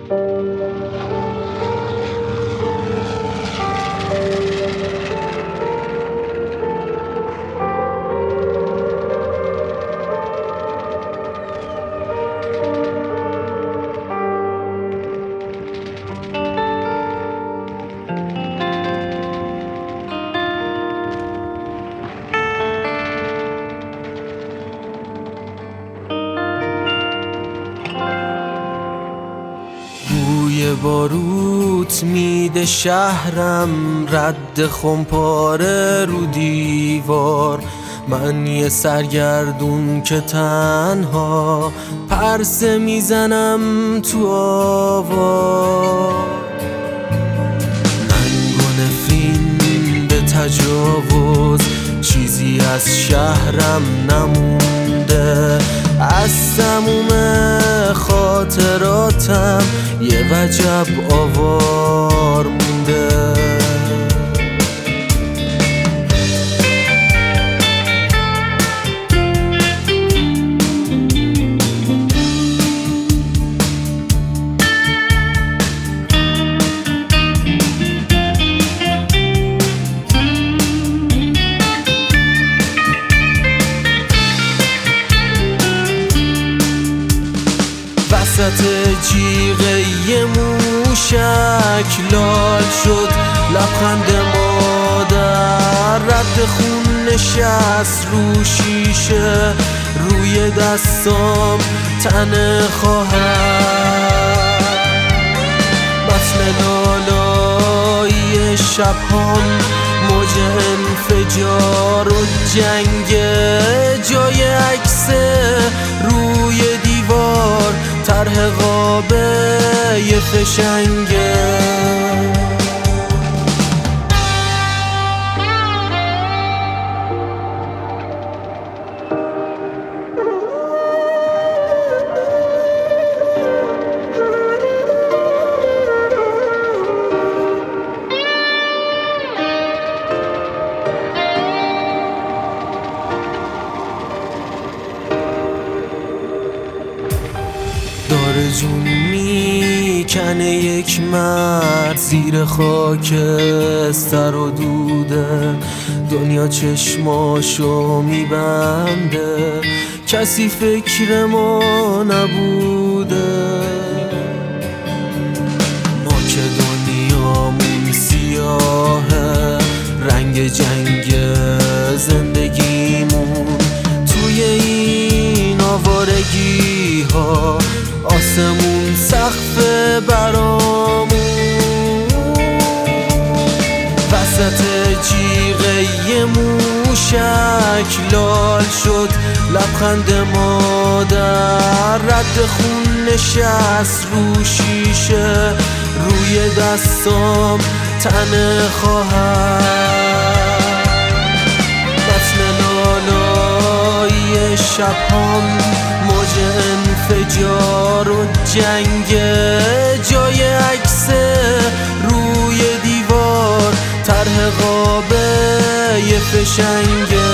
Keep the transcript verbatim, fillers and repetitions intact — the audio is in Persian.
بوی باروت میده شهرم، رد خمپاره رو دیوار. من یه سرگردون که تنها پرسه میزنم تو آوار. ننگ و نفرین به تجاوز، چیزی از شهرم نمونده. از تموم خاطراتم یه وجب آوار مونده. وسط جیغه یه موشک لال شد لبخند مادر. رد خون نشست رو شیشه، روی دستام تن خواهر. متن لالایی شبهام موج انفجار و جنگ. جای عکس روی دیوار طرح قابه یه فشنگه. داره جون میکنه یک مرد زیر خاکستر و دوده. دنیا چشماشو میبنده، کسی فکر ما نبوده. ما که دنیامون سیاهه، رنگ جنگ زندگیمون توی این آوارگی ها. آسمون سقف برامون، وسط جیغه یه موشک لال شد لبخند مادر. رد خون نشست رو شیشه، روی دستام تن خواهر. متن لالایی شبهام موج انفجار و جنگ. جای عکس روی دیوار طرح قابه یه فشنگه.